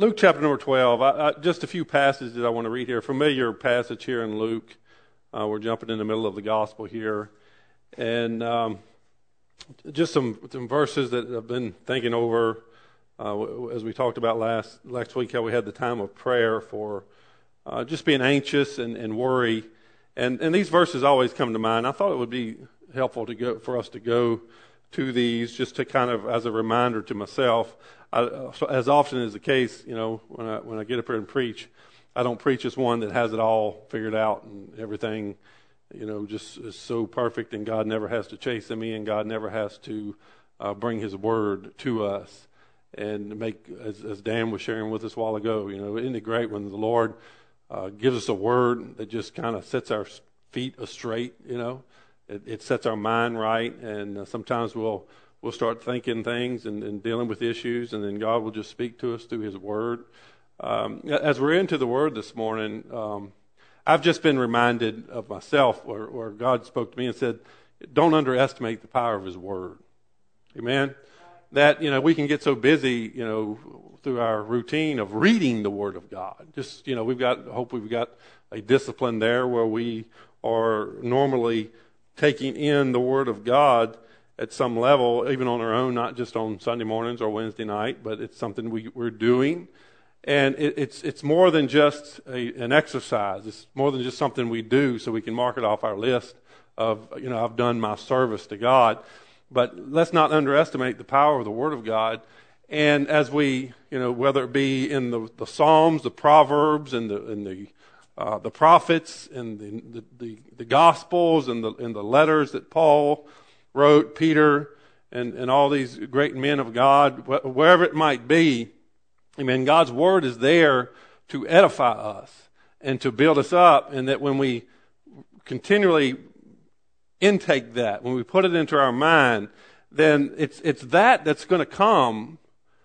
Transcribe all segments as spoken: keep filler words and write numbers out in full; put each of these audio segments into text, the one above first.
Luke chapter number twelve, I, I, just a few passages I want to read here. Familiar passage here in Luke. Uh, we're jumping in the middle of the gospel here. And um, just some, some verses that I've been thinking over uh, as we talked about last last week, how we had the time of prayer for uh, just being anxious and, and worry. And, and these verses always come to mind. I thought it would be helpful to go for us to go to these just to kind of as a reminder to myself. I, so as often is the case, you know, when I when I get up here and preach, I don't preach as one that has it all figured out and everything, you know, just is so perfect, and God never has to chasten me, and God never has to uh, bring His word to us and make, as, as Dan was sharing with us a while ago, you know, isn't it great when the Lord uh, gives us a word that just kind of sets our feet straight, you know, it, it sets our mind right, and uh, sometimes we'll. We'll start thinking things and, and dealing with issues, and then God will just speak to us through His Word. Um, as we're into the Word this morning, um, I've just been reminded of myself where, where God spoke to me and said, don't underestimate the power of His Word. Amen? That, you know, we can get so busy, you know, through our routine of reading the Word of God. Just, you know, we've got, I hope we've got a discipline there where we are normally taking in the Word of God at some level, even on our own, not just on Sunday mornings or Wednesday night, but it's something we, we're doing. And it, it's it's more than just a, an exercise. It's more than just something we do so we can mark it off our list of, you know, I've done my service to God. But let's not underestimate the power of the Word of God. And as we, you know, whether it be in the, the Psalms, the Proverbs, and the and the uh, the prophets, and the the, the, the Gospels, and the and the letters that Paul wrote, Peter, and, and all these great men of God, wherever it might be, amen, God's Word is there to edify us and to build us up, and that when we continually intake that, when we put it into our mind, then it's it's that that's going to come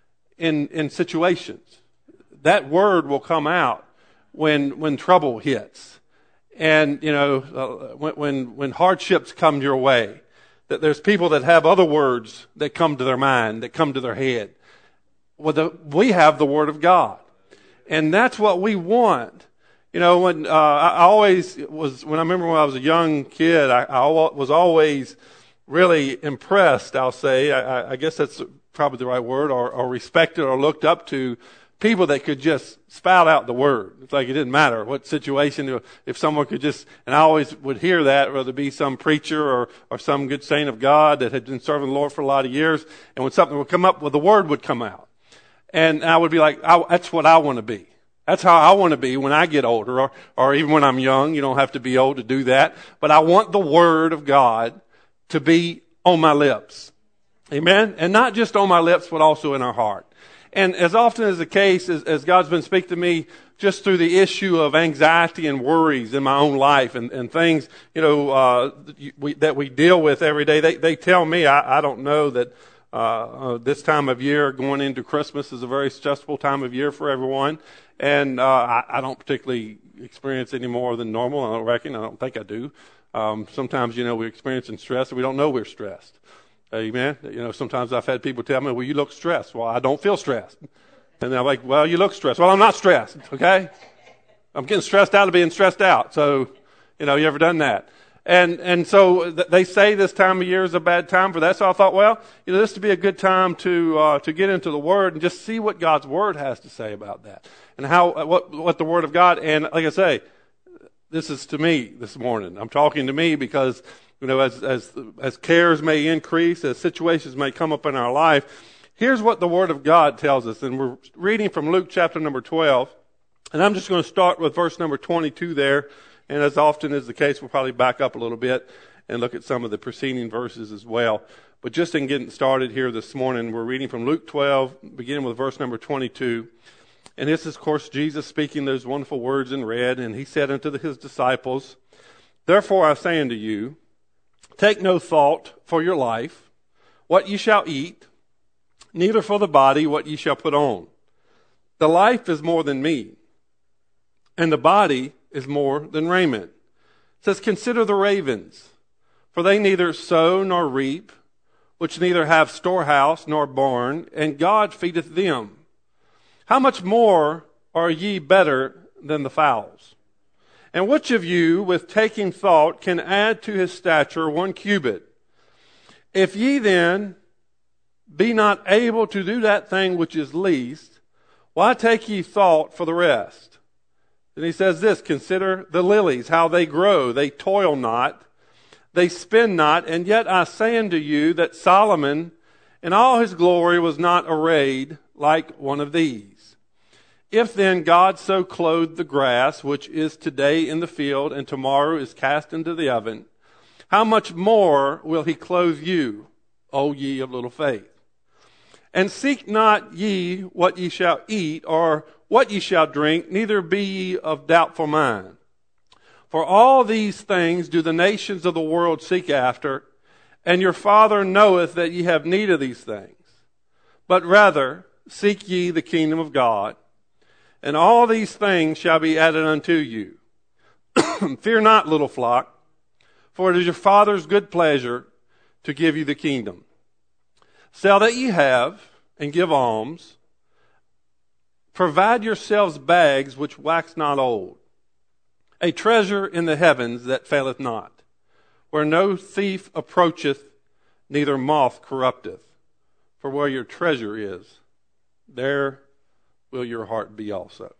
in in situations. That Word will come out when when trouble hits, and you know uh, when, when when hardships come your way. That there's people that have other words that come to their mind, that come to their head. Well, the, we have the Word of God. And that's what we want. You know, when uh, I always was, when I remember when I was a young kid, I, I was always really impressed, I'll say, I, I guess that's probably the right word, or, or respected or looked up to people that could just spout out the Word. It's like it didn't matter what situation, if someone could just, and I always would hear that, whether it be some preacher or, or some good saint of God that had been serving the Lord for a lot of years, and when something would come up, well, the Word would come out. And I would be like, I, that's what I want to be. That's how I want to be when I get older, or, or even when I'm young. You don't have to be old to do that. But I want the Word of God to be on my lips. Amen? And not just on my lips, but also in our heart. And as often as the case, as, as God's been speaking to me just through the issue of anxiety and worries in my own life and, and things, you know, uh, we, that we deal with every day, they, they tell me, I, I don't know that uh, uh, this time of year going into Christmas is a very stressful time of year for everyone. And uh, I, I don't particularly experience any more than normal. I don't reckon. I don't think I do. Um, sometimes, you know, we're experiencing stress and we don't know we're stressed. Amen. You know, sometimes I've had people tell me, well, you look stressed. Well, I don't feel stressed. And they're like, well, you look stressed. Well, I'm not stressed. Okay. I'm getting stressed out of being stressed out. So, you know, you ever done that? And, and so th- they say this time of year is a bad time for that. So I thought, well, you know, this would be a good time to, uh, to get into the Word and just see what God's Word has to say about that and how, what, what the Word of God. And like I say, this is to me this morning. I'm talking to me because, you know, as, as, as cares may increase, as situations may come up in our life, here's what the Word of God tells us. And we're reading from Luke chapter number twelve. And I'm just going to start with verse number twenty-two there. And as often is the case, we'll probably back up a little bit and look at some of the preceding verses as well. But just in getting started here this morning, we're reading from Luke twelve, beginning with verse number twenty-two. And this is, of course, Jesus speaking those wonderful words in red. And he said unto his disciples, therefore I say unto you, take no thought for your life, what ye shall eat, neither for the body what ye shall put on. The life is more than meat, and the body is more than raiment. It says, consider the ravens, for they neither sow nor reap, which neither have storehouse nor barn, and God feedeth them. How much more are ye better than the fowls? And which of you, with taking thought, can add to his stature one cubit? If ye then be not able to do that thing which is least, why take ye thought for the rest? Then he says this, consider the lilies, how they grow. They toil not, they spin not, and yet I say unto you that Solomon in all his glory was not arrayed like one of these. If then God so clothed the grass, which is today in the field, and tomorrow is cast into the oven, how much more will he clothe you, O ye of little faith? And seek not ye what ye shall eat, or what ye shall drink, neither be ye of doubtful mind. For all these things do the nations of the world seek after, and your Father knoweth that ye have need of these things. But rather seek ye the kingdom of God, and all these things shall be added unto you. Fear not, little flock, for it is your Father's good pleasure to give you the kingdom. Sell that ye have, and give alms. Provide yourselves bags which wax not old, a treasure in the heavens that faileth not, where no thief approacheth, neither moth corrupteth. For where your treasure is, there will your heart be also.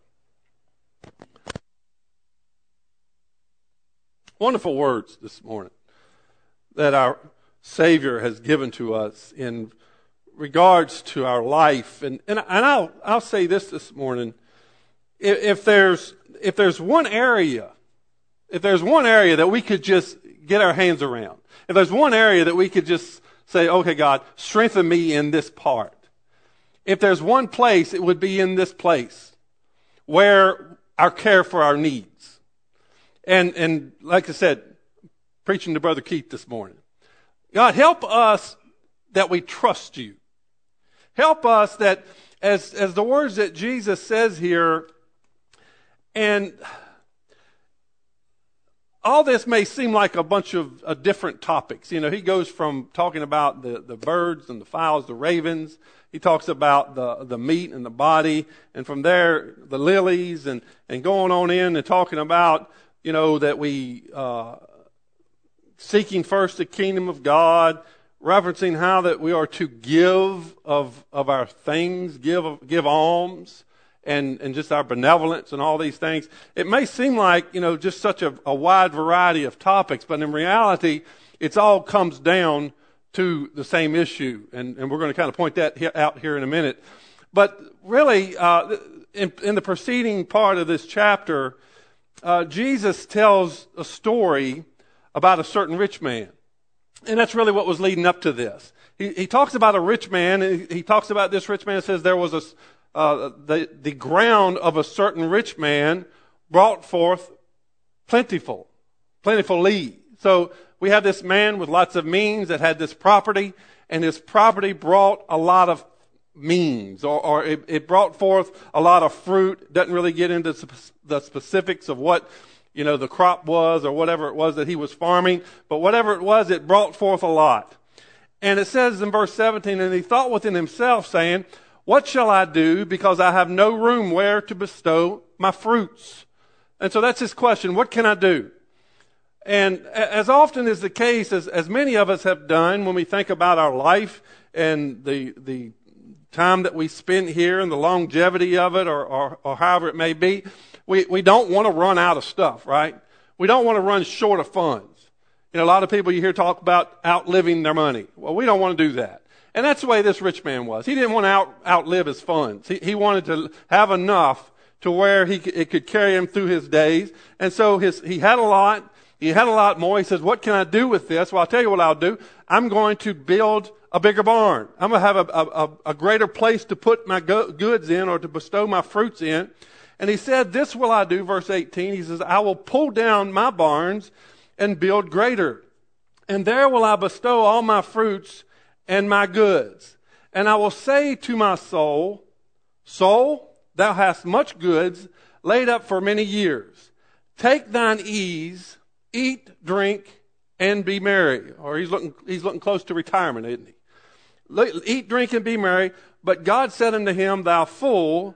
Wonderful words this morning that our Savior has given to us in regards to our life. And, and, and I'll, I'll say this this morning. If, if there's, if there's one area, if there's one area that we could just get our hands around, if there's one area that we could just say, okay, God, strengthen me in this part. If there's one place, it would be in this place where our care for our needs. And, and like I said, preaching to Brother Keith this morning, God, help us that we trust you. Help us that as, as the words that Jesus says here, and all this may seem like a bunch of uh, different topics. You know, he goes from talking about the, the birds and the fowls, the ravens. He talks about the, the meat and the body. And from there, the lilies and, and going on in and talking about, you know, that we, uh, seeking first the kingdom of God, referencing how that we are to give of, of our things, give, give alms. And, and just our benevolence and all these things. It may seem like, you know, just such a, a wide variety of topics, but in reality, it's all comes down to the same issue. And, and we're going to kind of point that he, out here in a minute. But really, uh, in, in the preceding part of this chapter, uh, Jesus tells a story about a certain rich man. And that's really what was leading up to this. He, he talks about a rich man, and he, he talks about this rich man and says there was a Uh, the, the ground of a certain rich man brought forth plentiful, plentifully. So we have this man with lots of means that had this property, and this property brought a lot of means, or, or it, it brought forth a lot of fruit. Doesn't really get into the specifics of what, you know, the crop was or whatever it was that he was farming, but whatever it was, it brought forth a lot. And it says in verse seventeen, and he thought within himself, saying, what shall I do, because I have no room where to bestow my fruits? And so that's his question. What can I do? And as often is the case, as, as many of us have done when we think about our life and the the time that we spend here and the longevity of it, or, or, or however it may be, we, we don't want to run out of stuff, right? We don't want to run short of funds. You know, a lot of people you hear talk about outliving their money. Well, we don't want to do that. And that's the way this rich man was. He didn't want to out, outlive his funds. He, he wanted to have enough to where he it could carry him through his days. And so his he had a lot. He had a lot more. He says, what can I do with this? Well, I'll tell you what I'll do. I'm going to build a bigger barn. I'm going to have a, a, a greater place to put my go- goods in, or to bestow my fruits in. And he said, this will I do, verse eighteen. He says, I will pull down my barns and build greater. And there will I bestow all my fruits and my goods. And I will say to my soul, soul, thou hast much goods laid up for many years. Take thine ease, eat, drink, and be merry. Or he's looking, he's looking close to retirement, isn't he? Eat, drink, and be merry. But God said unto him, thou fool,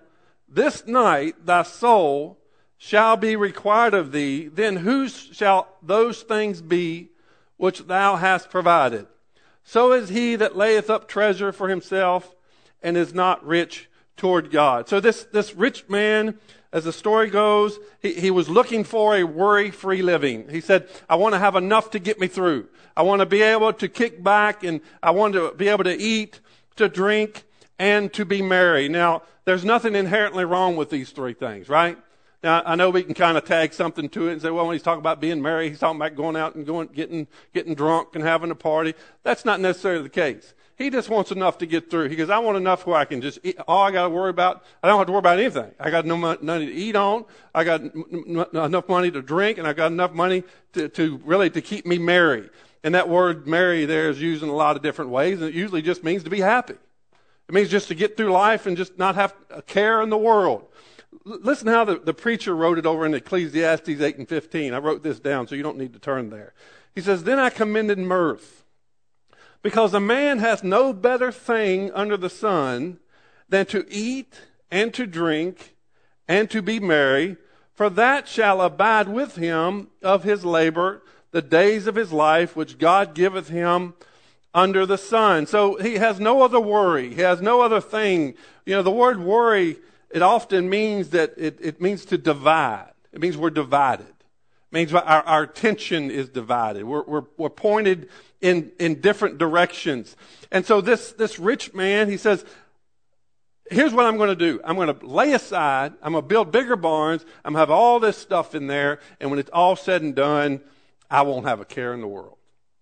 this night thy soul shall be required of thee, then whose shall those things be which thou hast provided? So is he that layeth up treasure for himself and is not rich toward God. So this, this rich man, as the story goes, he, he was looking for a worry-free living. He said, I want to have enough to get me through. I want to be able to kick back, and I want to be able to eat, to drink, and to be merry. Now, there's nothing inherently wrong with these three things, right? Now, I know we can kind of tag something to it and say, well, when he's talking about being merry, he's talking about going out and going, getting, getting drunk and having a party. That's not necessarily the case. He just wants enough to get through. He goes, I want enough where I can just eat. All I got to worry about, I don't have to worry about anything. I got no money to eat on. I got n- n- enough money to drink, and I got enough money to, to really to keep me merry. And that word merry there is used in a lot of different ways, and it usually just means to be happy. It means just to get through life and just not have a care in the world. Listen how the, the preacher wrote it over in Ecclesiastes eight and fifteen. I wrote this down, so you don't need to turn there. He says, then I commended mirth, because a man hath no better thing under the sun than to eat and to drink and to be merry, for that shall abide with him of his labor the days of his life, which God giveth him under the sun. So he has no other worry. He has no other thing. You know, the word worry, it often means that it, it means to divide. It means we're divided. It means our, our attention is divided. We're, we're, we're pointed in, in different directions. And so this, this rich man, he says, here's what I'm going to do. I'm going to lay aside. I'm going to build bigger barns. I'm going to have all this stuff in there. And when it's all said and done, I won't have a care in the world.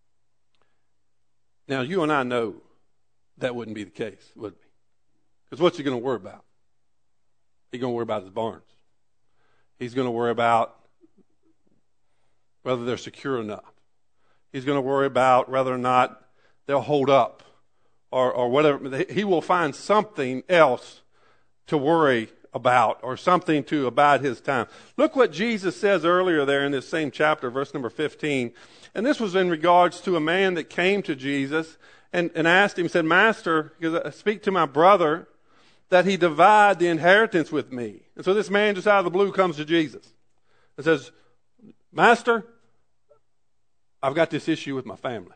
Now, you and I know that wouldn't be the case, would we? Because what's he going to worry about? He's going to worry about his barns. He's going to worry about whether they're secure enough. He's going to worry about whether or not they'll hold up or, or whatever. He will find something else to worry about or something to abide his time. Look what Jesus says earlier there in this same chapter, verse number fifteen. And this was in regards to a man that came to Jesus and, and asked him, said, Master, speak to my brother that he divide the inheritance with me. And so this man just out of the blue comes to Jesus and says, Master, I've got this issue with my family.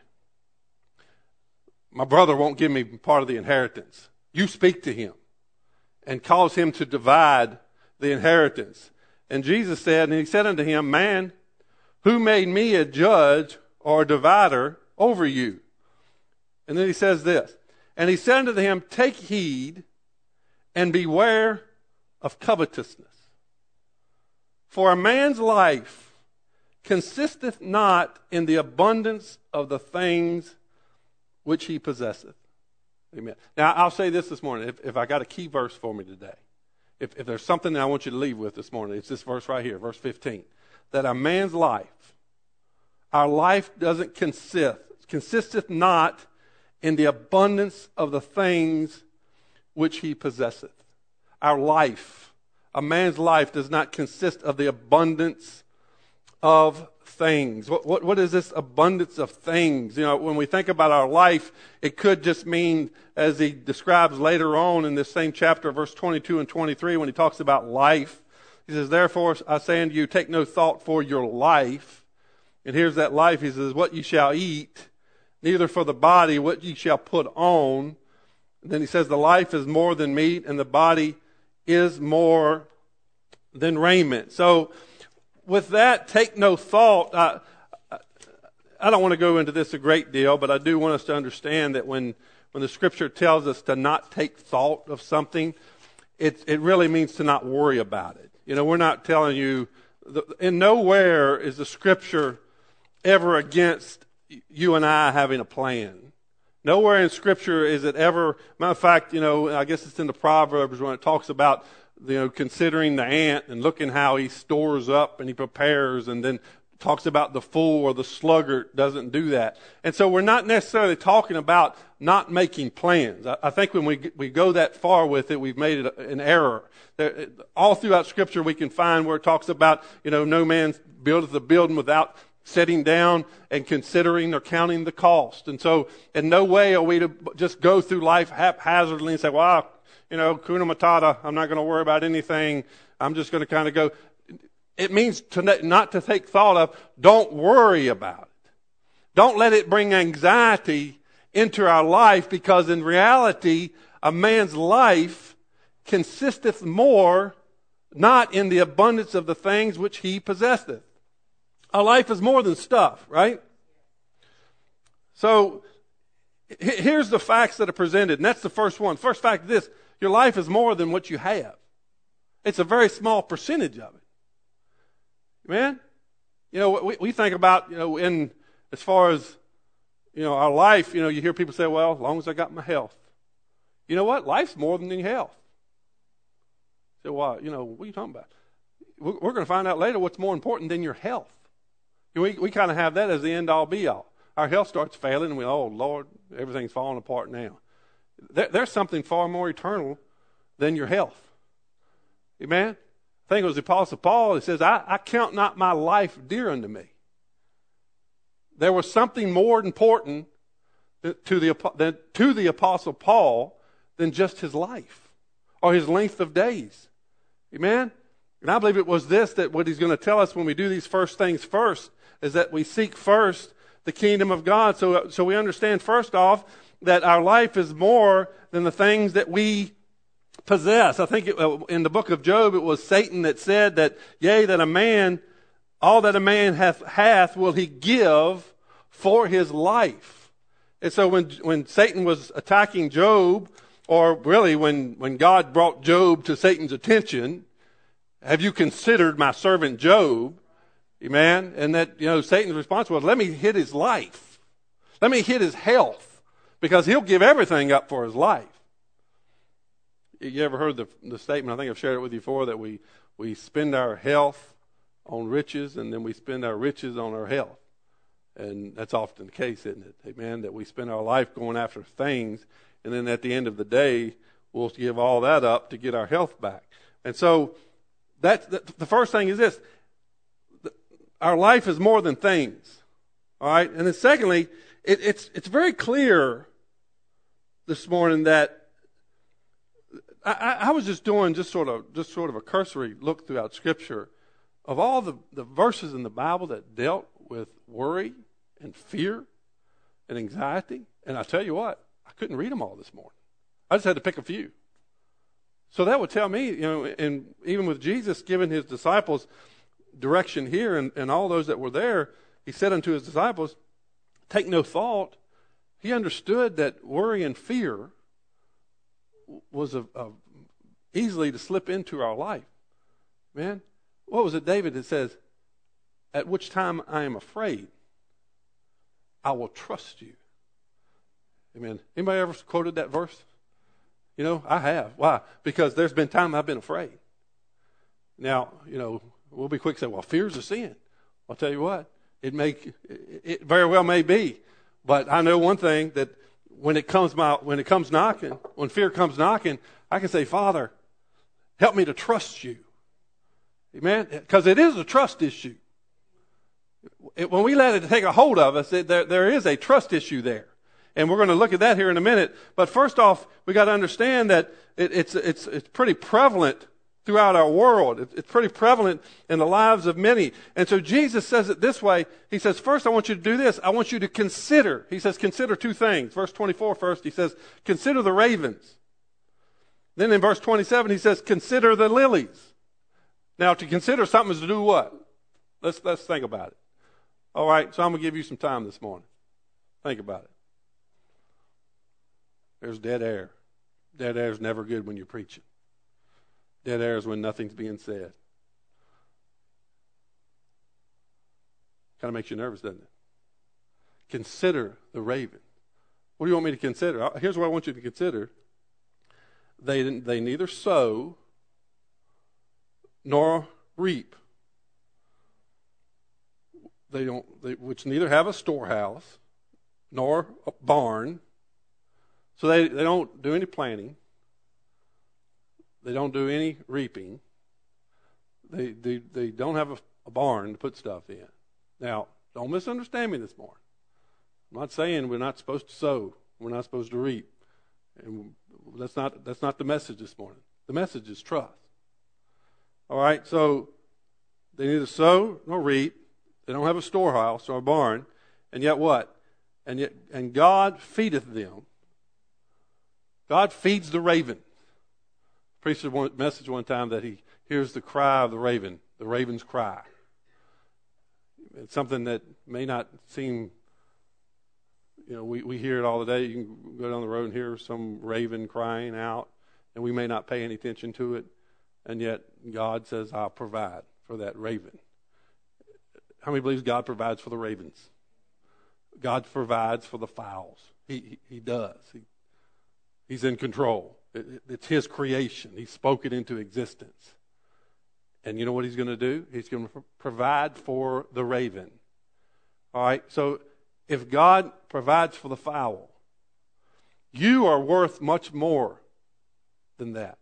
My brother won't give me part of the inheritance. You speak to him and cause him to divide the inheritance. And Jesus said, and he said unto him, Man, who made me a judge or a divider over you? And then he says this, and he said unto him, Take heed and beware of covetousness. For a man's life consisteth not in the abundance of the things which he possesseth. Amen. Now, I'll say this this morning. If, if I got a key verse for me today, if, if there's something that I want you to leave with this morning, it's this verse right here, verse fifteen. That a man's life, our life doesn't consist, consisteth not in the abundance of the things which he possesseth. Our life, a man's life does not consist of the abundance of things. What, what, what is this abundance of things? You know, when we think about our life, it could just mean, as he describes later on in this same chapter, verse twenty-two and twenty-three, when he talks about life, he says, Therefore I say unto you, take no thought for your life. And here's that life. He says, what ye shall eat, neither for the body what ye shall put on. And then he says, the life is more than meat, and the body is more than raiment. So with that, take no thought. I, I, I don't want to go into this a great deal, but I do want us to understand that when, when the Scripture tells us to not take thought of something, it, it really means to not worry about it. You know, we're not telling you, in nowhere is the Scripture ever against you and I having a plan. Nowhere in Scripture is it ever, matter of fact, you know, I guess it's in the Proverbs when it talks about, you know, considering the ant and looking how he stores up and he prepares, and then talks about the fool or the sluggard doesn't do that. And so we're not necessarily talking about not making plans. I, I think when we we go that far with it, we've made it an error. There, all throughout Scripture we can find where it talks about, you know, no man buildeth a building without sitting down and considering or counting the cost. And so in no way are we to just go through life haphazardly and say, well, you know, kuna matata, I'm not going to worry about anything. I'm just going to kind of go. It means to not to take thought of, don't worry about it. Don't let it bring anxiety into our life, because in reality, a man's life consisteth more not in the abundance of the things which he possesseth. Our life is more than stuff, right? So here's the facts that are presented, and that's the first one. First fact is this: your life is more than what you have. It's a very small percentage of it. Amen? You know, we, we think about, you know, in as far as, you know, our life, you know, you hear people say, well, as long as I got my health. You know what? Life's more than your health. So, well, you know, what are you talking about? We're, we're going to find out later what's more important than your health. We, we kind of have that as the end-all, be-all. Our health starts failing, and we, oh, Lord, everything's falling apart now. There, there's something far more eternal than your health. Amen? I think it was the Apostle Paul. He says, I, I count not my life dear unto me. There was something more important to the, than, to the Apostle Paul than just his life or his length of days. Amen? And I believe it was this, that what he's going to tell us when we do these first things first is that we seek first the kingdom of God. So, so we understand first off that our life is more than the things that we possess. I think it, uh, in the book of Job, it was Satan that said that, yea, that a man, all that a man hath, hath will he give for his life. And so when, when Satan was attacking Job, or really when, when God brought Job to Satan's attention, have you considered my servant Job? Amen? And that, you know, Satan's response was, let me hit his life. Let me hit his health, because he'll give everything up for his life. You ever heard the, the statement, I think I've shared it with you before, that we, we spend our health on riches, and then we spend our riches on our health. And that's often the case, isn't it? Amen? That we spend our life going after things, and then at the end of the day, we'll give all that up to get our health back. And so that's, that, the first thing is this: our life is more than things. All right? And then secondly, it, it's it's very clear this morning that I, I was just doing just sort of just sort of a cursory look throughout Scripture of all the, the verses in the Bible that dealt with worry and fear and anxiety. And I tell you what, I couldn't read them all this morning. I just had to pick a few. So that would tell me, you know, and even with Jesus giving his disciples direction here, and, and all those that were there, he said unto his disciples, take no thought. He understood that worry and fear was a, a easily to slip into our life. Man, what was it David that says, at which time I am afraid, I will trust you. Amen. Anybody ever quoted that verse? You know, I have. Why? Because there's been time I've been afraid. Now, you know, we'll be quick to say, well, fear's a sin. I'll tell you what, it may, it very well may be. But I know one thing, that when it comes my, when it comes knocking, when fear comes knocking, I can say, Father, help me to trust you. Amen? Because it is a trust issue. It, when we let it take a hold of us, it, there, there is a trust issue there. And we're going to look at that here in a minute. But first off, we got to understand that it, it's, it's, it's pretty prevalent throughout our world. It, it's pretty prevalent in the lives of many. And so Jesus says it this way. He says, first I want you to do this. I want you to consider. He says, consider two things. Verse twenty-four first, he says, consider the ravens. Then in verse twenty-seven, he says, consider the lilies. Now, to consider something is to do what? Let's, let's think about it. All right, so I'm going to give you some time this morning. Think about it. There's dead air. Dead air is never good when you're preaching. Dead air is when nothing's being said. Kind of makes you nervous, doesn't it? Consider the raven. What do you want me to consider? Here's what I want you to consider. They, they neither sow nor reap. They don't, they, which neither have a storehouse nor a barn. So they, they don't do any planting. They don't do any reaping. They, they, they don't have a, a barn to put stuff in. Now, don't misunderstand me this morning. I'm not saying we're not supposed to sow. We're not supposed to reap. And that's not, that's not the message this morning. The message is trust. All right, so they neither sow nor reap. They don't have a storehouse or a barn. And yet what? And yet, and God feedeth them. God feeds the raven. Preacher one message one time that he hears the cry of the raven, the raven's cry. It's something that may not seem, you know, we, we hear it all the day. You can go down the road and hear some raven crying out, and we may not pay any attention to it. And yet God says, I'll provide for that raven. How many believes God provides for the ravens? God provides for the fowls. He, he, he does. He, he's in control. It, it, it's his creation. He spoke it into existence. And you know what he's going to do? He's going to provide for the raven. All right? So if God provides for the fowl, you are worth much more than that.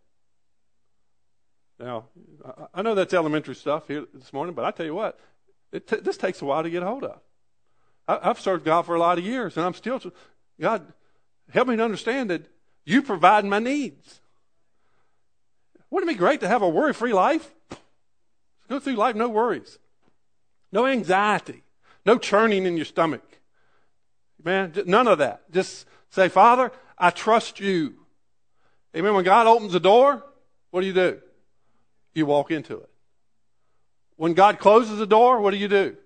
Now, I know that's elementary stuff here this morning, but I tell you what, it t- this takes a while to get a hold of. I- I've served God for a lot of years, and I'm still, God, help me to understand that you provide my needs. Wouldn't it be great to have a worry-free life? Go through life, no worries, no anxiety, no churning in your stomach. Man, none of that. Just say, Father, I trust you. Amen. When God opens the door, what do you do? You walk into it. When God closes the door, what do you do?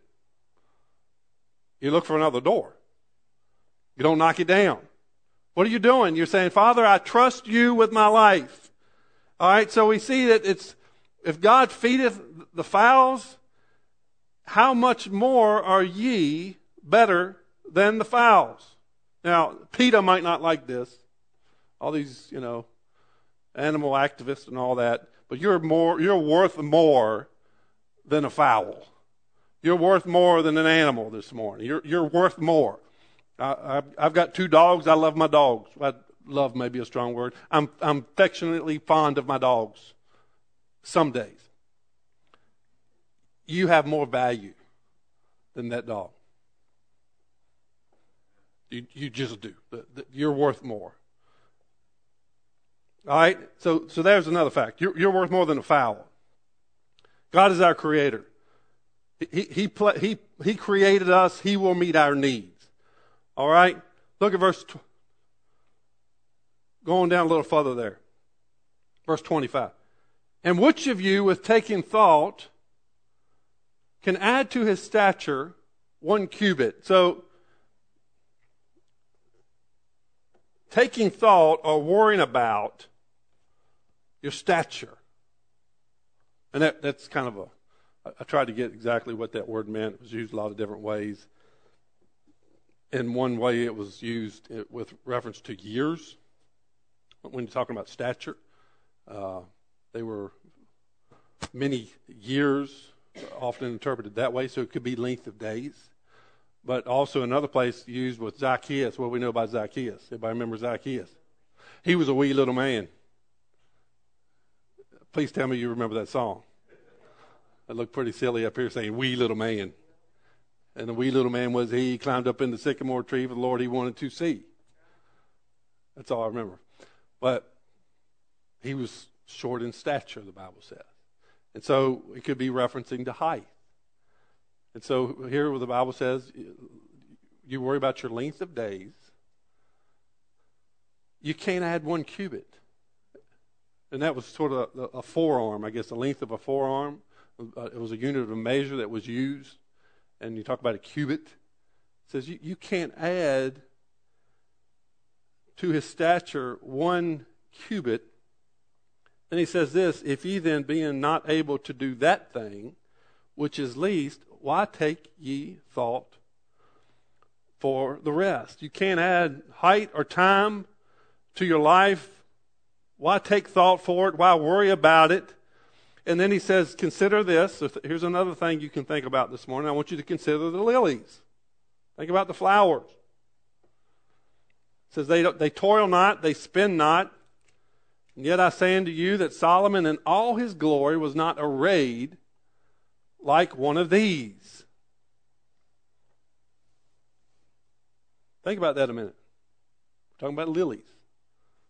You look for another door. You don't knock it down. What are you doing? You're saying, Father, I trust you with my life. All right, so we see that it's, if God feedeth the fowls, how much more are ye better than the fowls? Now, PETA might not like this. All these, you know, animal activists and all that. But you're more, you're worth more than a fowl. You're worth more than an animal this morning. You're, you're worth more. I, I've, I've got two dogs. I love my dogs. I, love may be a strong word. I'm, I'm affectionately fond of my dogs. Some days. You have more value than that dog. You, you just do. You're worth more. All right? So, so there's another fact. You're, you're worth more than a fowl. God is our creator. He, he, he, he created us. He will meet our needs. All right? Look at verse, tw- going down a little further there. Verse twenty-five. And which of you with taking thought can add to his stature one cubit? So, taking thought or worrying about your stature. And that, that's kind of a, I tried to get exactly what that word meant. It was used a lot of different ways. In one way, it was used with reference to years. When you're talking about stature, uh, they were many years, often interpreted that way, so it could be length of days. But also another place used with Zacchaeus. What do we know about Zacchaeus? Everybody remember Zacchaeus? He was a wee little man. Please tell me you remember that song. I look pretty silly up here saying wee little man. And the wee little man was he, he climbed up in the sycamore tree for the Lord he wanted to see. That's all I remember. But he was short in stature, the Bible says. And so it could be referencing to height. And so here where the Bible says, you worry about your length of days. You can't add one cubit. And that was sort of a, a forearm, I guess, the length of a forearm. Uh, it was a unit of measure that was used. And you talk about a cubit. It says you, you can't add to his stature one cubit. And he says this, if ye then being not able to do that thing, which is least, why take ye thought for the rest? You can't add height or time to your life. Why take thought for it? Why worry about it? And then he says, consider this. So th- here's another thing you can think about this morning. I want you to consider the lilies. Think about the flowers. It says they, don't, they toil not, they spin not. And yet I say unto you that Solomon in all his glory was not arrayed like one of these. Think about that a minute. We're talking about lilies.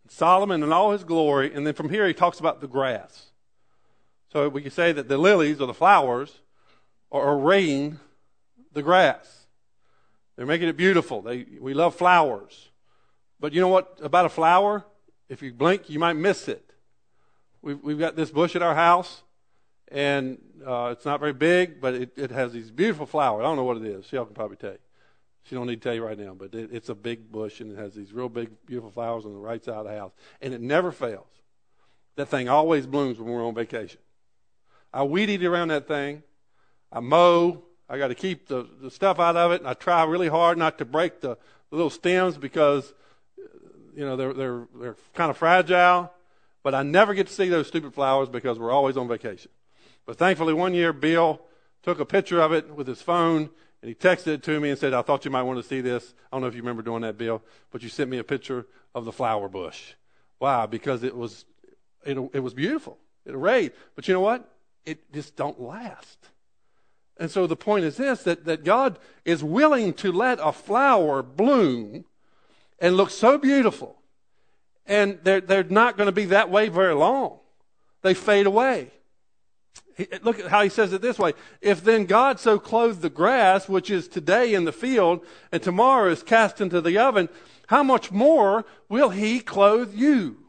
Solomon in all his glory, and then from here he talks about the grass. So we can say that the lilies or the flowers are arraying the grass. They're making it beautiful. They, we love flowers. But you know what about a flower? If you blink, you might miss it. We've, we've got this bush at our house, and uh, it's not very big, but it, it has these beautiful flowers. I don't know what it is. She can probably tell you. She don't need to tell you right now, but it, it's a big bush, and it has these real big, beautiful flowers on the right side of the house. And it never fails. That thing always blooms when we're on vacation. I weed eat around that thing. I mow. I got to keep the, the stuff out of it, and I try really hard not to break the, the little stems because, you know, they're they're they're kind of fragile. But I never get to see those stupid flowers because we're always on vacation. But thankfully, one year, Bill took a picture of it with his phone, and he texted it to me and said, I thought you might want to see this. I don't know if you remember doing that, Bill, but you sent me a picture of the flower bush. Why? Because it was it, it was beautiful. It arrayed. But you know what? It just don't last. And so the point is this, that, that God is willing to let a flower bloom and look so beautiful. And they're, they're not going to be that way very long. They fade away. He, look at how he says it this way. If then God so clothed the grass, which is today in the field, and tomorrow is cast into the oven, how much more will he clothe you?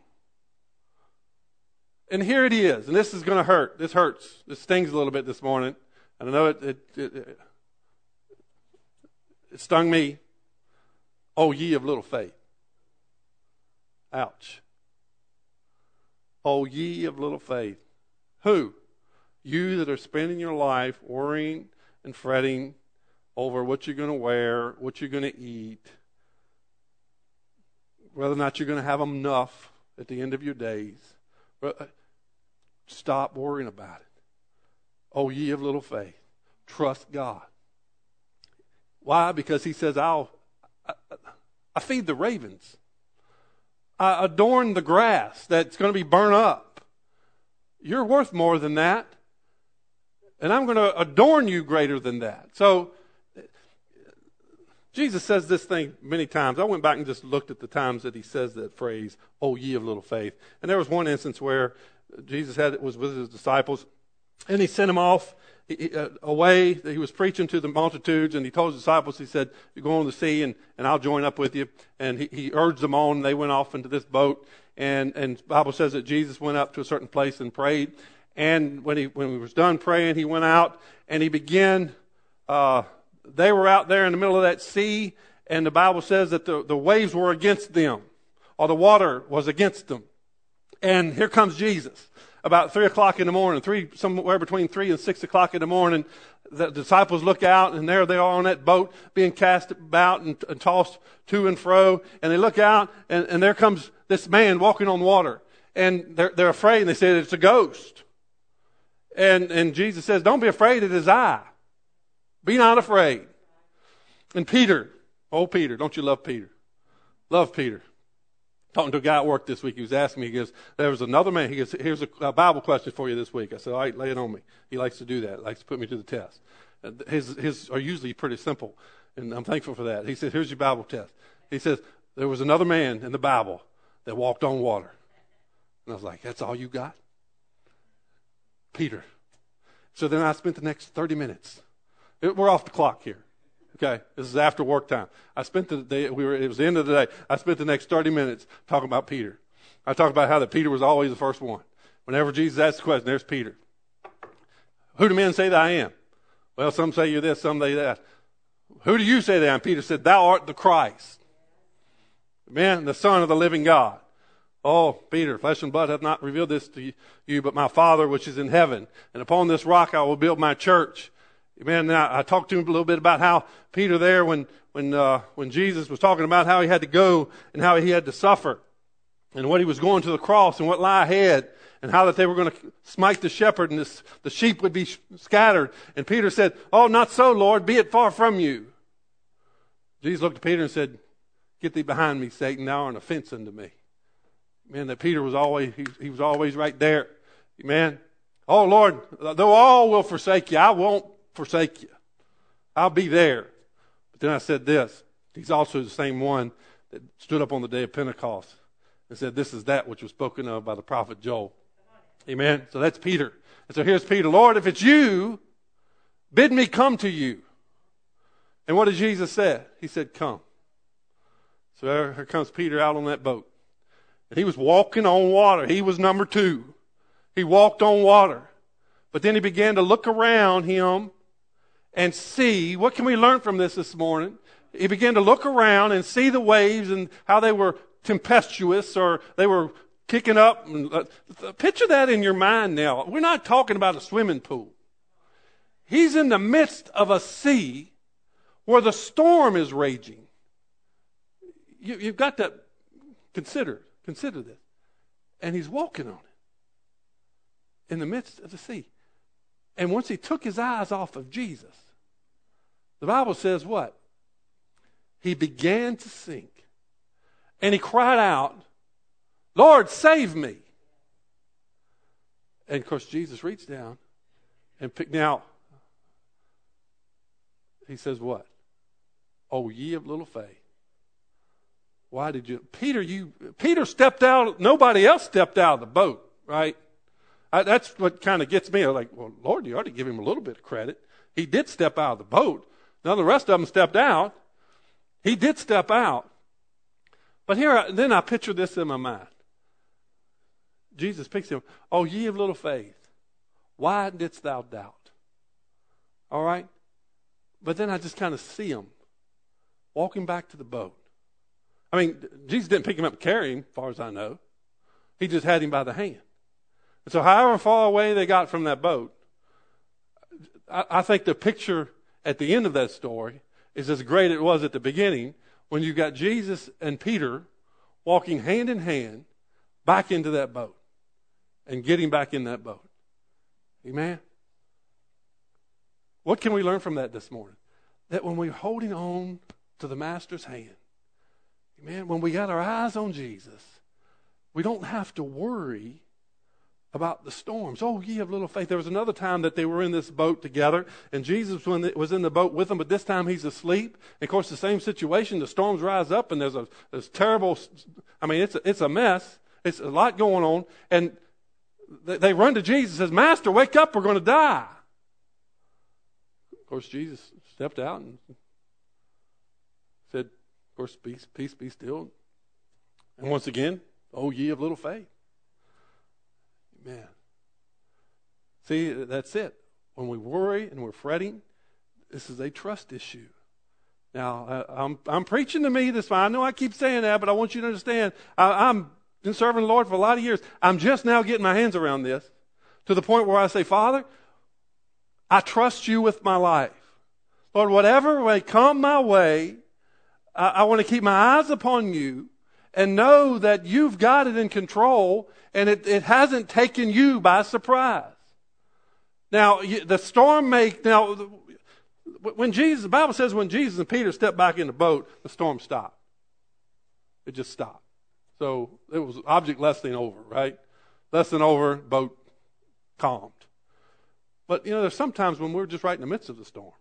And here it is. And this is going to hurt. This hurts. This stings a little bit this morning. And I know it, it, it, it stung me. Oh, ye of little faith. Ouch. Oh, ye of little faith. Who? You that are spending your life worrying and fretting over what you're going to wear, what you're going to eat, whether or not you're going to have enough at the end of your days. Stop worrying about it. Oh, ye of little faith, trust God. Why? Because he says, I'll, I, I feed the ravens. I adorn the grass that's going to be burnt up. You're worth more than that. And I'm going to adorn you greater than that. So, Jesus says this thing many times. I went back and just looked at the times that he says that phrase, oh, ye of little faith. And there was one instance where Jesus had was with his disciples, and he sent them off he, uh, away. He was preaching to the multitudes, and he told his disciples, he said, you go on the sea, and, and I'll join up with you. And he, he urged them on. They went off into this boat, and, and the Bible says that Jesus went up to a certain place and prayed. And when he when he was done praying, he went out, and he began, uh, they were out there in the middle of that sea, and the Bible says that the, the waves were against them, or the water was against them. And here comes Jesus. About three o'clock in the morning, three somewhere between three and six o'clock in the morning, the disciples look out, and there they are on that boat being cast about and, and tossed to and fro. And they look out, and, and there comes this man walking on water. And they're, they're afraid, and they say it's a ghost. And, and Jesus says, don't be afraid, it is I. Be not afraid. And Peter, oh Peter, don't you love Peter? Love Peter. Talking to a guy at work this week, he was asking me, he goes, there was another man, he goes, here's a, a Bible question for you this week. I said, all right, lay it on me. He likes to do that, he likes to put me to the test. His, his are usually pretty simple, and I'm thankful for that. He said, here's your Bible test. He says, there was another man in the Bible that walked on water. And I was like, that's all you got? Peter. So then I spent the next thirty minutes. It, we're off the clock here. Okay, this is after work time. I spent the day, we were, it was the end of the day. I spent the next thirty minutes talking about Peter. I talked about how that Peter was always the first one. Whenever Jesus asked the question, there's Peter. Who do men say that I am? Well, some say you're this, some say that. Who do you say that I am? Peter said, thou art the Christ. Amen, the Son of the living God. Oh, Peter, flesh and blood hath not revealed this to you, but my Father which is in heaven. And upon this rock I will build my church. Amen. Now, I talked to him a little bit about how Peter there, when when uh, when Jesus was talking about how he had to go and how he had to suffer, and what he was going to the cross and what lie ahead, and how that they were going to smite the shepherd and this, the sheep would be sh- scattered. And Peter said, oh, not so, Lord, be it far from you. Jesus looked at Peter and said, get thee behind me, Satan, thou art an offense unto me. Man, that Peter was always, he, he was always right there. Amen. Oh, Lord, though all will forsake you, I won't forsake you. I'll be there. But then I said this. He's also the same one that stood up on the day of Pentecost and said, this is that which was spoken of by the prophet Joel. Amen. So that's Peter. And so here's Peter. Lord, if it's you, bid me come to you. And what did Jesus say? He said, come. So there, here comes Peter out on that boat. And he was walking on water. He was number two. He walked on water. But then he began to look around him and see. What can we learn from this this morning? He began to look around and see the waves and how they were tempestuous, or they were kicking up. And, uh, picture that in your mind now. We're not talking about a swimming pool. He's in the midst of a sea where the storm is raging. You, you've got to consider, consider this. And he's walking on it in the midst of the sea. And once he took his eyes off of Jesus, the Bible says what? He began to sink. And he cried out, Lord, save me. And of course, Jesus reached down and picked. Now, he says what? Oh, ye of little faith. Why did you? Peter, you, Peter stepped out. Nobody else stepped out of the boat, right? I, that's what kind of gets me. I'm like, well, Lord, you ought to give him a little bit of credit. He did step out of the boat. None of the rest of them stepped out. He did step out. But here, then I picture this in my mind. Jesus picks him. Oh, ye of little faith, why didst thou doubt? All right? But then I just kind of see him walking back to the boat. I mean, Jesus didn't pick him up and carry him, as far as I know. He just had him by the hand. And so however far away they got from that boat, I, I think the picture at the end of that story is as great as it was at the beginning, when you got Jesus and Peter walking hand in hand back into that boat and getting back in that boat. Amen? What can we learn from that this morning? That when we're holding on to the Master's hand, amen, when we got our eyes on Jesus, we don't have to worry about the storms. Oh, ye of little faith. There was another time that they were in this boat together, and Jesus was in the boat with them, but this time he's asleep. And of course, the same situation. The storms rise up, and there's a there's terrible. I mean, it's a, it's a mess. It's a lot going on, and they, they run to Jesus and says, "Master, wake up! We're going to die." Of course, Jesus stepped out and said, "Of course, peace, peace, be still." And once again, oh, ye of little faith. Man. See, that's it. When we worry and we're fretting, this is a trust issue. Now, I, I'm I'm preaching to me this. I know I keep saying that, but I want you to understand. I, I'm been serving the Lord for a lot of years. I'm just now getting my hands around this to the point where I say, Father, I trust you with my life. Lord, whatever may come my way, I, I want to keep my eyes upon you and know that you've got it in control. And it, it hasn't taken you by surprise. Now, the storm may, now, when Jesus, the Bible says when Jesus and Peter stepped back in the boat, the storm stopped. It just stopped. So it was object lesson over, right? Lesson over, boat calmed. But, you know, there's sometimes when we're just right in the midst of the storm.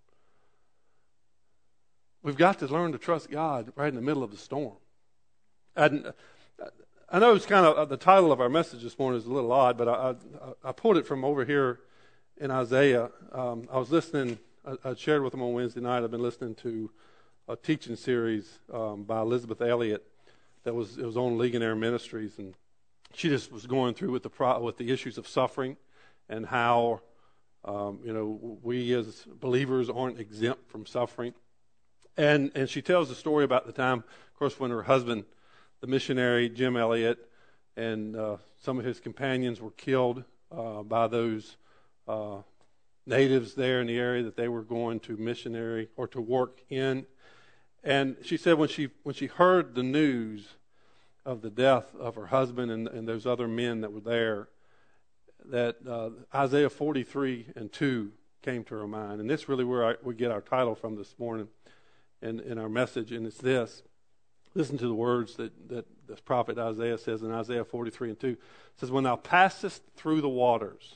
We've got to learn to trust God right in the middle of the storm. And I know it's kind of, uh, the title of our message this morning is a little odd, but I, I, I pulled it from over here in Isaiah. Um, I was listening, I, I shared with them on Wednesday night, I've been listening to a teaching series um, by Elizabeth Elliot that was, it was on Legionnaire Ministries, and she just was going through with the pro, with the issues of suffering and how, um, you know, we as believers aren't exempt from suffering. And, and she tells the story about the time, of course, when her husband, the missionary Jim Elliot, and uh, some of his companions were killed uh, by those uh, natives there in the area that they were going to missionary or to work in. And she said when she when she heard the news of the death of her husband and, and those other men that were there, that uh, Isaiah forty-three and two came to her mind. And this is really where I, we get our title from this morning in, in our message, and it's this. Listen to the words that, that the prophet Isaiah says in Isaiah forty-three and two. It says, when thou passest through the waters,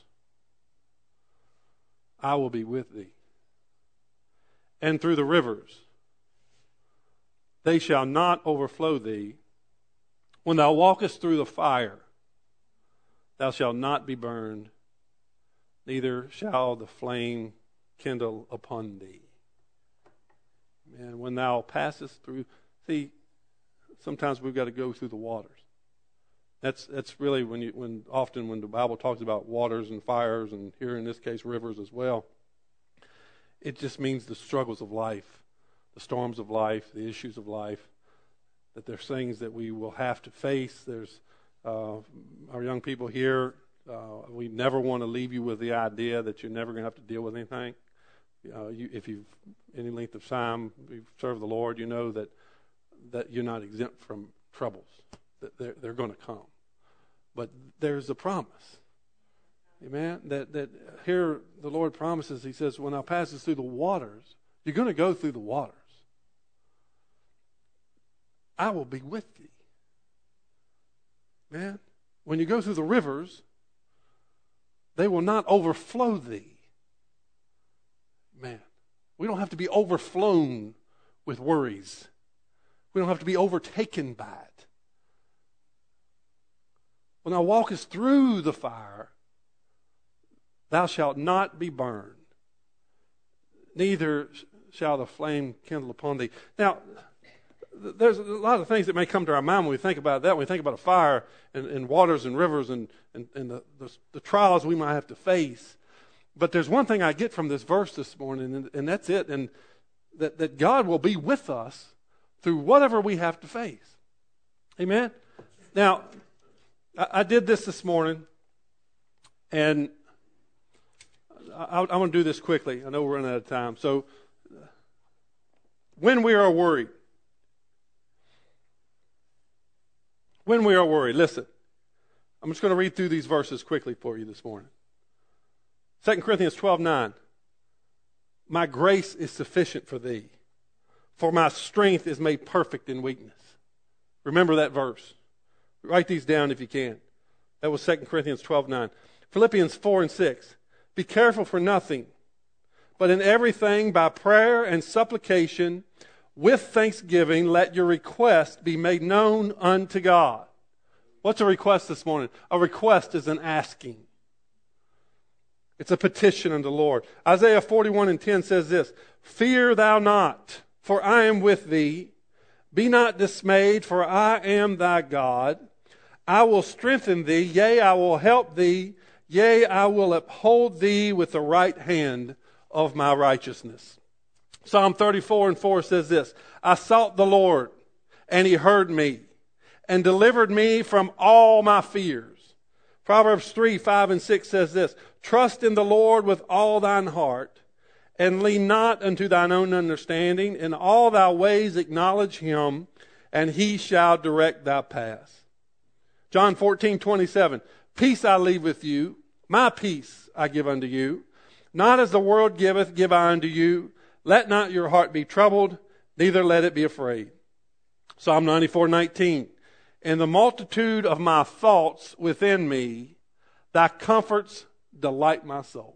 I will be with thee. And through the rivers, they shall not overflow thee. When thou walkest through the fire, thou shalt not be burned, neither shall the flame kindle upon thee. And when thou passest through, see, sometimes we've got to go through the waters. That's that's really when you when often when the Bible talks about waters and fires, and here in this case rivers as well, it just means the struggles of life, the storms of life, the issues of life. That there's things that we will have to face. There's uh, our young people here. Uh, we never want to leave you with the idea that you're never going to have to deal with anything. Uh, you, if you've any length of time you've served the Lord, you know that that you're not exempt from troubles. That they're they're going to come, but there's a promise. Amen. That that here the Lord promises. He says, "When thou passest through the waters, you're going to go through the waters. I will be with thee." Man, when you go through the rivers, they will not overflow thee. Man, we don't have to be overflown with worries. We don't have to be overtaken by it. When thou walkest through the fire, thou shalt not be burned, neither shall the flame kindle upon thee. Now, there's a lot of things that may come to our mind when we think about that. When we think about a fire and, and waters and rivers and, and, and the, the, the trials we might have to face. But there's one thing I get from this verse this morning, and, and that's it. And that, that God will be with us through whatever we have to face. Amen? Now, I, I did this this morning, and I, I want to do this quickly. I know we're running out of time. So, when we are worried, When we are worried, listen, I'm just going to read through these verses quickly for you this morning. Second Corinthians twelve nine. My grace is sufficient for thee, for my strength is made perfect in weakness. Remember that verse. Write these down if you can. That was Second Corinthians twelve nine. Philippians four and six. Be careful for nothing, but in everything by prayer and supplication, with thanksgiving, let your request be made known unto God. What's a request this morning? A request is an asking. It's a petition unto the Lord. Isaiah forty-one and ten says this, Fear thou not, for I am with thee. Be not dismayed, for I am thy God. I will strengthen thee, yea, I will help thee. Yea, I will uphold thee with the right hand of my righteousness. Psalm thirty-four and four says this, I sought the Lord, and he heard me, and delivered me from all my fears. Proverbs three, five and six says this, Trust in the Lord with all thine heart, and lean not unto thine own understanding. In all thy ways acknowledge him, and he shall direct thy paths. John fourteen, twenty-seven, Peace I leave with you, my peace I give unto you. Not as the world giveth, give I unto you. Let not your heart be troubled, neither let it be afraid. Psalm ninety-four nineteen. In the multitude of my thoughts within me, thy comforts delight my soul.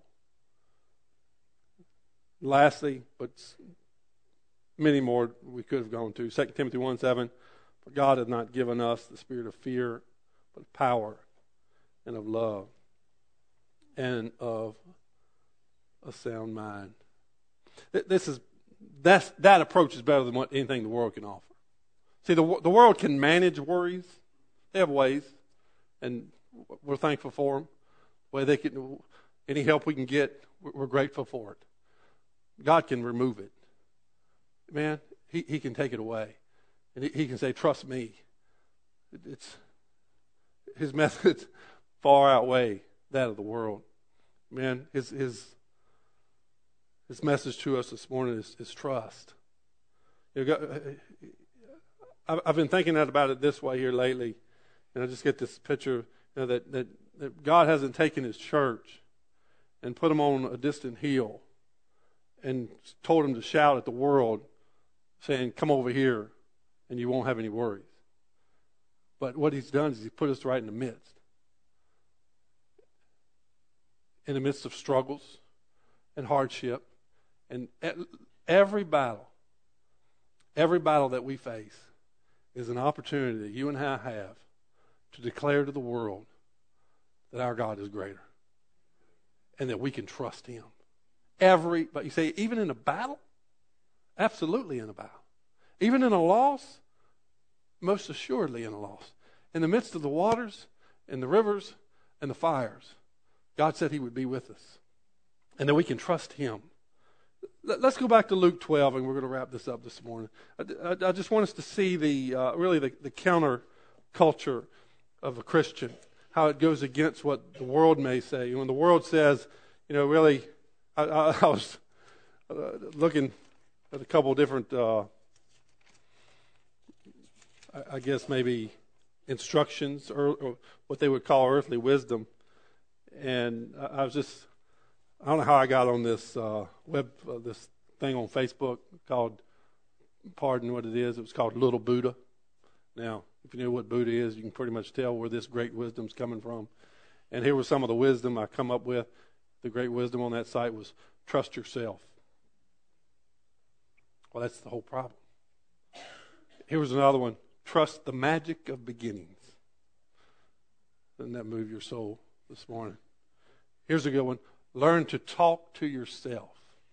Lastly, but many more we could have gone to. Second Timothy one seven. For God hath not given us the spirit of fear, but of power and of love and of a sound mind. This is that's, that approach is better than what anything the world can offer. See, the the world can manage worries. They have ways, and we're thankful for them. Way they can, any help we can get, we're grateful for it. God can remove it. Man, He He can take it away, and He, he can say, "Trust me." It's His methods far outweigh that of the world. Man, His His His message to us this morning is, is trust. You know, I've been thinking about it this way here lately, and I just get this picture, you know, that, that, that God hasn't taken His church and put them on a distant hill and told them to shout at the world saying, "Come over here and you won't have any worries." But what He's done is He's put us right in the midst. In the midst of struggles and hardship. And every battle, every battle that we face is an opportunity that you and I have to declare to the world that our God is greater and that we can trust him. Every, but you say, even in a battle? Absolutely in a battle. Even in a loss? Most assuredly in a loss. In the midst of the waters and the rivers and the fires, God said he would be with us and that we can trust him. Let's go back to Luke twelve, and we're going to wrap this up this morning. I, I, I just want us to see the uh, really the, the counter culture of a Christian, how it goes against what the world may say. When the world says, you know, really, I, I, I was uh, looking at a couple of different, uh, I, I guess maybe instructions, or, or what they would call earthly wisdom, and I, I was just, I don't know how I got on this uh, web, uh, this thing on Facebook called, pardon what it is, it was called Little Buddha. Now, if you know what Buddha is, you can pretty much tell where this great wisdom's coming from. And here was some of the wisdom I come up with. The great wisdom on that site was trust yourself. Well, that's the whole problem. Here was another one, trust the magic of beginnings. Doesn't that move your soul this morning? Here's a good one. Learn to talk to yourself.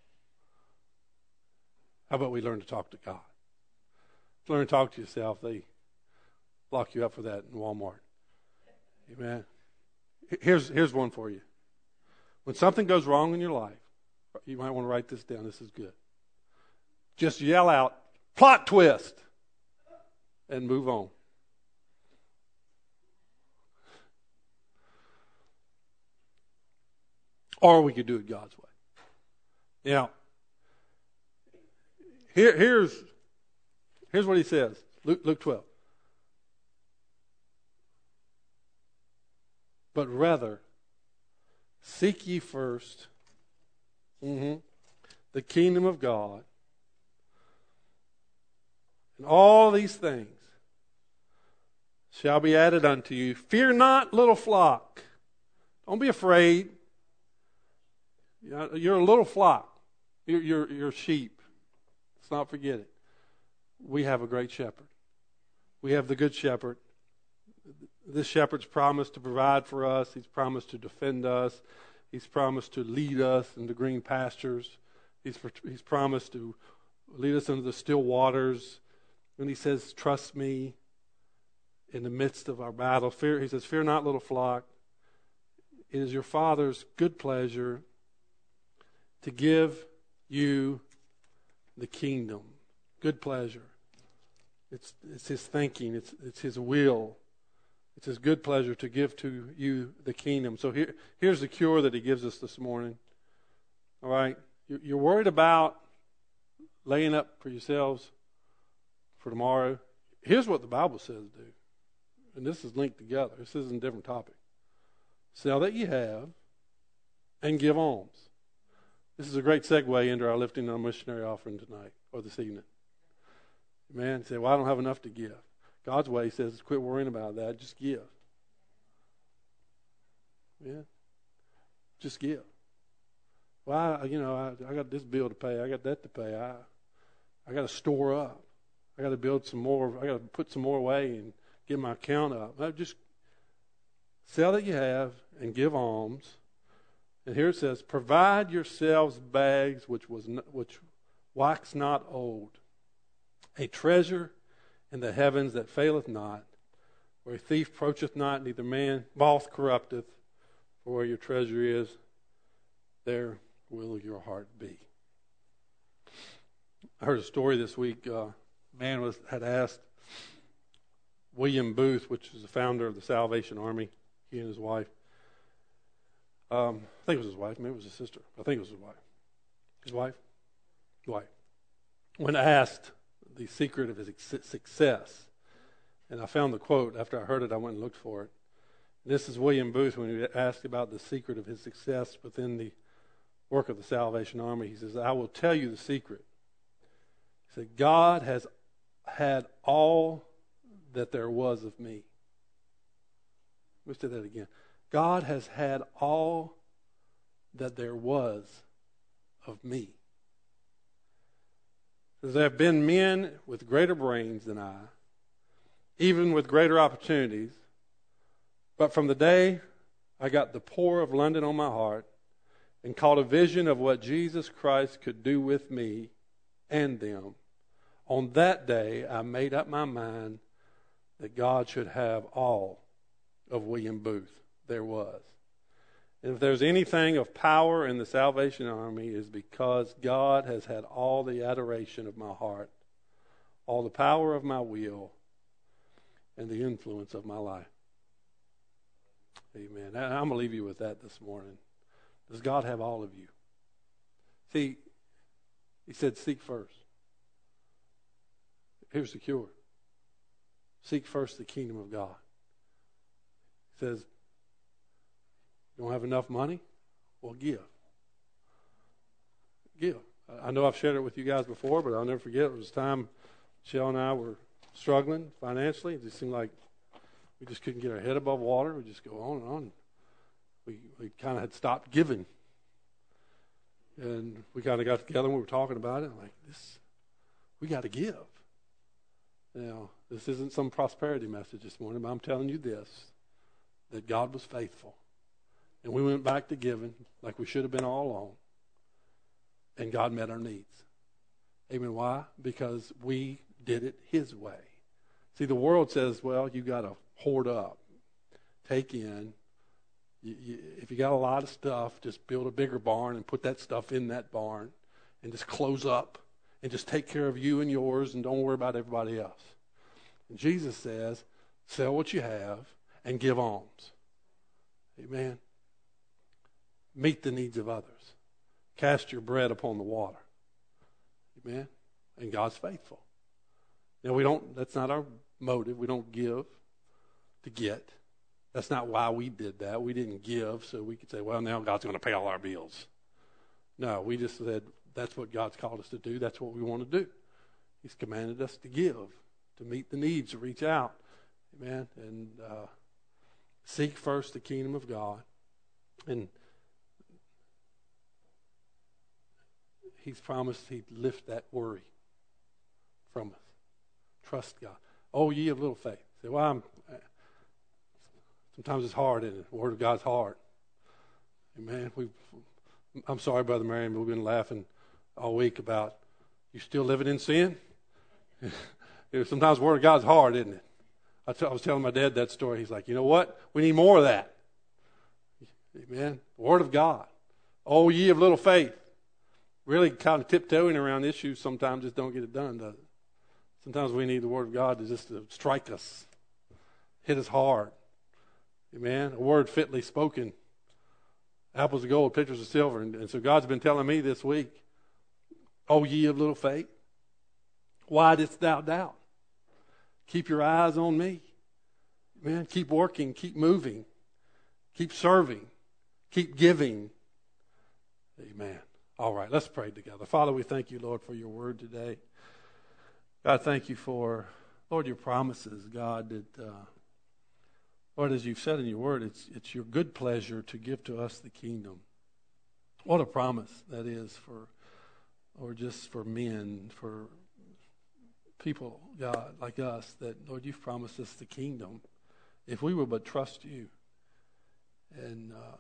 How about we learn to talk to God? Learn to talk to yourself. They lock you up for that in Walmart. Amen. Here's, here's one for you. When something goes wrong in your life, you might want to write this down. This is good. Just yell out, plot twist, and move on. Or we could do it God's way. Now, here, here's, here's what he says. Luke, Luke twelve. But rather, seek ye first mm-hmm, the kingdom of God, and all these things shall be added unto you. Fear not, little flock. Don't be afraid. You're a little flock. You're, you're, you're sheep. Let's not forget it. We have a great shepherd. We have the good shepherd. This shepherd's promised to provide for us. He's promised to defend us. He's promised to lead us into green pastures. He's, he's promised to lead us into the still waters. And he says, trust me in the midst of our battle. Fear, he says, fear not, little flock. It is your Father's good pleasure to give you the kingdom. Good pleasure. It's, it's his thinking. It's, it's his will. It's his good pleasure to give to you the kingdom. So here, here's the cure that he gives us this morning. All right? You're, you're worried about laying up for yourselves for tomorrow. Here's what the Bible says do. And this is linked together. This isn't a different topic. Sell that you have and give alms. This is a great segue into our lifting our missionary offering tonight or this evening. Man, you say, well, I don't have enough to give. God's way says, quit worrying about that. Just give. Yeah. Just give. Well, I, you know, I, I got this bill to pay. I got that to pay. I, I got to store up. I got to build some more. I got to put some more away and get my account up. I just sell that you have and give alms. And here it says, provide yourselves bags which was not, which wax not old, a treasure in the heavens that faileth not, where a thief approacheth not, neither man moth corrupteth. For where your treasure is, there will your heart be. I heard a story this week. Uh, a man was had asked William Booth, which is the founder of the Salvation Army, he and his wife. Um, I think it was his wife. Maybe it was his sister. I think it was his wife. His wife? Wife. When asked the secret of his success, and I found the quote. After I heard it, I went and looked for it. This is William Booth when he asked about the secret of his success within the work of the Salvation Army. He says, I will tell you the secret. He said, God has had all that there was of me. Let's do that again. God has had all that there was of me. There have been men with greater brains than I, even with greater opportunities. But from the day I got the poor of London on my heart and caught a vision of what Jesus Christ could do with me and them, on that day I made up my mind that God should have all of William Booth there was. And if there's anything of power in the Salvation Army, is because God has had all the adoration of my heart, all the power of my will, and the influence of my life. Amen. And I'm going to leave you with that this morning. Does God have all of you? See, he said, seek first. Here's the cure. Seek first the kingdom of God. He says, you don't have enough money? Well, give. Give. I know I've shared it with you guys before, but I'll never forget. It was time Michelle and I were struggling financially. It just seemed like we just couldn't get our head above water. We just go on and on. We we kind of had stopped giving. And we kind of got together and we were talking about it. I'm like, this, we got to give. Now, this isn't some prosperity message this morning, but I'm telling you this, that God was faithful. And we went back to giving like we should have been all along. And God met our needs. Amen. Why? Because we did it his way. See, the world says, well, you got to hoard up, take in. You, you, if you got a lot of stuff, just build a bigger barn and put that stuff in that barn and just close up and just take care of you and yours and don't worry about everybody else. And Jesus says, sell what you have and give alms. Amen. Meet the needs of others. Cast your bread upon the water. Amen. And God's faithful. Now, we don't, that's not our motive. We don't give to get. That's not why we did that. We didn't give so we could say, well, now God's going to pay all our bills. No, we just said, that's what God's called us to do. That's what we want to do. He's commanded us to give, to meet the needs, to reach out. Amen. And uh, seek first the kingdom of God. And he's promised he'd lift that worry from us. Trust God. Oh, ye of little faith. Say, well, I'm, sometimes it's hard, isn't it? The word of God's hard. Amen. We, I'm sorry, Brother Marion, but we've been laughing all week about you still living in sin. Sometimes the word of God's hard, isn't it? I, t- I was telling my dad that story. He's like, you know what? We need more of that. Amen. The word of God. Oh, ye of little faith. Really kind of tiptoeing around issues sometimes just don't get it done, does it? Sometimes we need the word of God to just to strike us, hit us hard. Amen. A word fitly spoken. Apples of gold, pictures of silver. And, and so God's been telling me this week, O ye of little faith, why didst thou doubt? Keep your eyes on me. Amen. Keep working, keep moving, keep serving, keep giving. Amen. All right, let's pray together. Father, we thank you, Lord, for your word today. God, thank you for, Lord, your promises, God, that, uh, Lord, as you've said in your word, it's it's your good pleasure to give to us the kingdom. What a promise that is for, or just for men, for people, God, like us, that, Lord, you've promised us the kingdom if we will but trust you. And uh,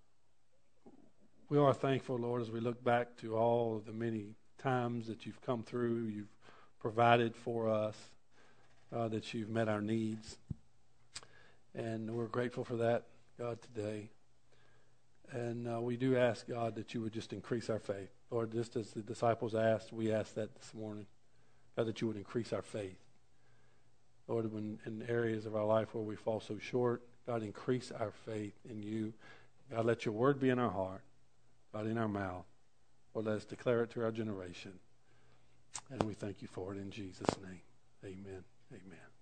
we are thankful, Lord, as we look back to all of the many times that you've come through, you've provided for us, uh, that you've met our needs. And we're grateful for that, God, today. And uh, we do ask, God, that you would just increase our faith. Lord, just as the disciples asked, we ask that this morning, God, that you would increase our faith. Lord, when in areas of our life where we fall so short, God, increase our faith in you. God, let your word be in our heart, God, in our mouth. Lord, let us declare it to our generation. And we thank you for it in Jesus' name. Amen. Amen.